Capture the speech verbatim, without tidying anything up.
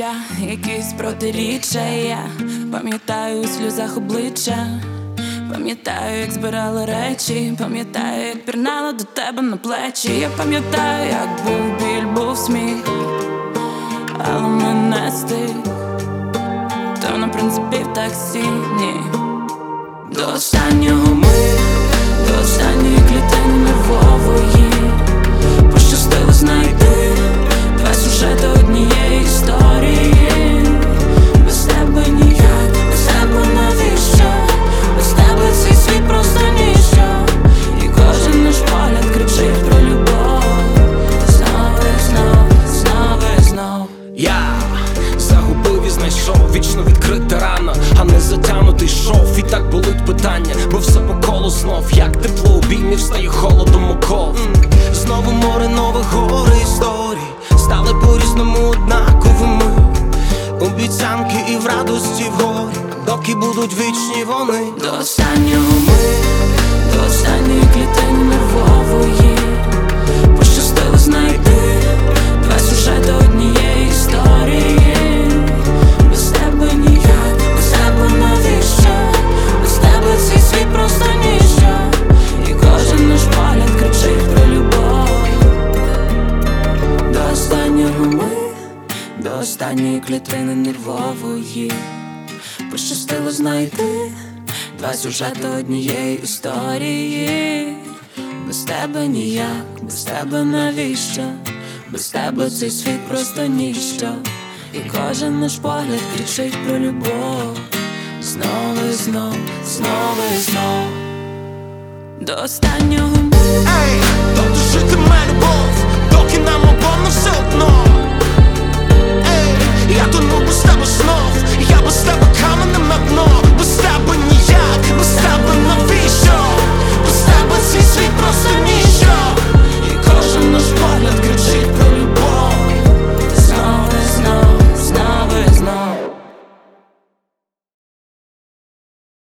я, якісь протиріччя я пам'ятаю у сльозах обличчя, пам'ятаю, як збирала речі, пам'ятаю, як пірнала до тебе на плечі. Я пам'ятаю, як був біль, був сміх, але мене стих, то на принципі в таксі, ні. До останнього ми, до останньої клітини нервової пощастило знайти два сюжети однієї історії. Без тебе ніяк, без тебе навіщо? Без тебе цей світ просто ніщо. І кожен наш погляд кричить про любов. Знову і знов, знову і знов. Я загубив і знайшов вічно відкрита рана, а не затягнутий шов. І так болить питання, бо все по колу знов. Як тепло обіймів стає холодом оков. Знову море нових гор історій стали по-різному однаковими. Обіцянки і в радості, в горі, доки будуть вічні вони. До останнього ми, до останньої клітини нервової пощастило знайти два сюжети однієї історії. Без тебе ніяк, без тебе навіщо? Без тебе цей світ просто ніщо. І кожен наш погляд кричить про любов. До останнього ми, до останньої клітини нервової пощастило знайти два сюжети однієї історії. Без тебе ніяк, без тебе навіщо? Без тебе цей світ просто ніщо. І кожен наш погляд кричить про любов. Знову і знов, знову і знов. До останнього ми, Ей,